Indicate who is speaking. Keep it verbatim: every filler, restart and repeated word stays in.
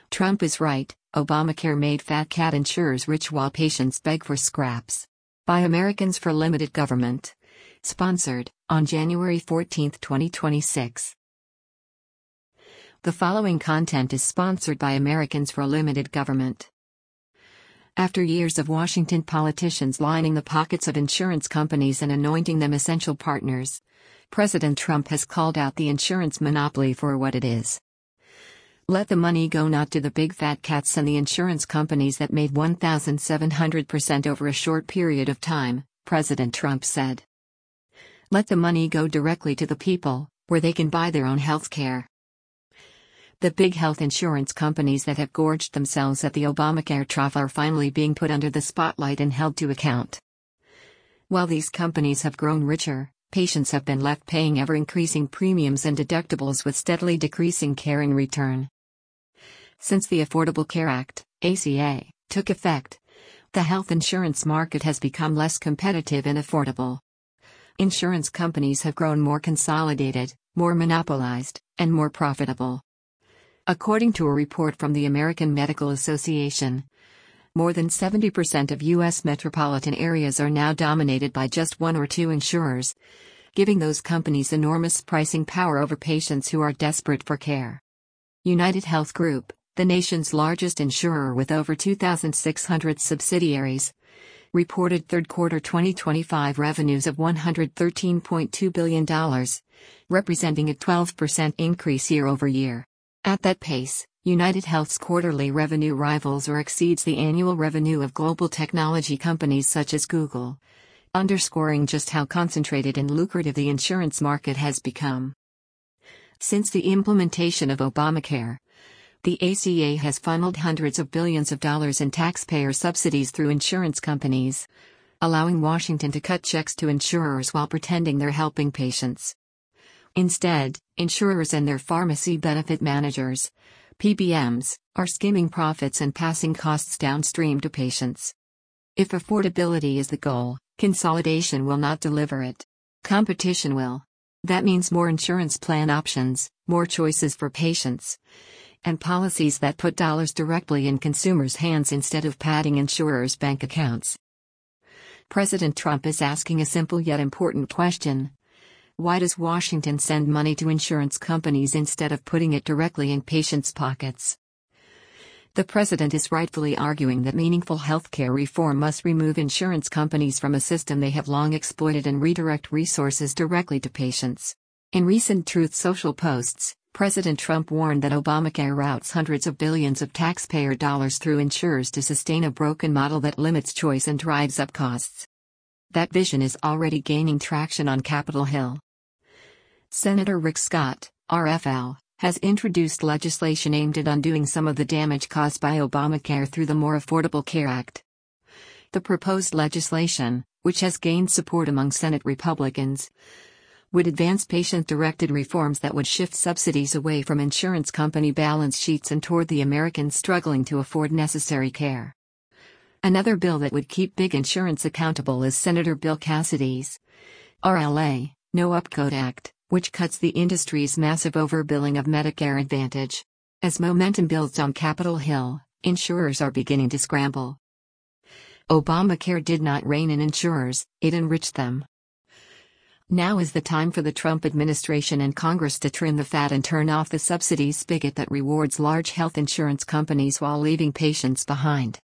Speaker 1: Trump is right, Obamacare made fat cat insurers rich while patients beg for scraps. By Americans for Limited Government. Sponsored, on January fourteenth, twenty twenty-six. The following content is sponsored by Americans for Limited Government. After years of Washington politicians lining the pockets of insurance companies and anointing them essential partners, President Trump has called out the insurance monopoly for what it is. Let the money go, not to the big fat cats and the insurance companies that made one thousand seven hundred percent over a short period of time, President Trump said. Let the money go directly to the people, where they can buy their own health care. The big health insurance companies that have gorged themselves at the Obamacare trough are finally being put under the spotlight and held to account. While these companies have grown richer, patients have been left paying ever-increasing premiums and deductibles with steadily decreasing care in return. Since the Affordable Care Act, A C A, took effect, the health insurance market has become less competitive and affordable. Insurance companies have grown more consolidated, more monopolized, and more profitable. According to a report from the American Medical Association, more than seventy percent of U S metropolitan areas are now dominated by just one or two insurers, giving those companies enormous pricing power over patients who are desperate for care. United Health Group, the nation's largest insurer with over two thousand six hundred subsidiaries, reported third quarter twenty twenty-five revenues of one hundred thirteen point two billion dollars, representing a twelve percent increase year over year. At that pace, United Health's quarterly revenue rivals or exceeds the annual revenue of global technology companies such as Google, underscoring just how concentrated and lucrative the insurance market has become. Since the implementation of Obamacare, the A C A has funneled hundreds of billions of dollars in taxpayer subsidies through insurance companies, allowing Washington to cut checks to insurers while pretending they're helping patients. Instead, insurers and their pharmacy benefit managers, P B Ms, are skimming profits and passing costs downstream to patients. If affordability is the goal, consolidation will not deliver it. Competition will. That means more insurance plan options, more choices for patients, and policies that put dollars directly in consumers' hands instead of padding insurers' bank accounts. President Trump is asking a simple yet important question. Why does Washington send money to insurance companies instead of putting it directly in patients' pockets? The president is rightfully arguing that meaningful healthcare reform must remove insurance companies from a system they have long exploited and redirect resources directly to patients. In recent Truth Social posts, President Trump warned that Obamacare routes hundreds of billions of taxpayer dollars through insurers to sustain a broken model that limits choice and drives up costs. That vision is already gaining traction on Capitol Hill. Senator Rick Scott, R F L, has introduced legislation aimed at undoing some of the damage caused by Obamacare through the More Affordable Care Act. The proposed legislation, which has gained support among Senate Republicans, would advance patient-directed reforms that would shift subsidies away from insurance company balance sheets and toward the Americans struggling to afford necessary care. Another bill that would keep big insurance accountable is Senator Bill Cassidy's R L A, No Upcode Act, which cuts the industry's massive overbilling of Medicare Advantage. As momentum builds on Capitol Hill, insurers are beginning to scramble. Obamacare did not rein in insurers, it enriched them. Now is the time for the Trump administration and Congress to trim the fat and turn off the subsidies spigot that rewards large health insurance companies while leaving patients behind.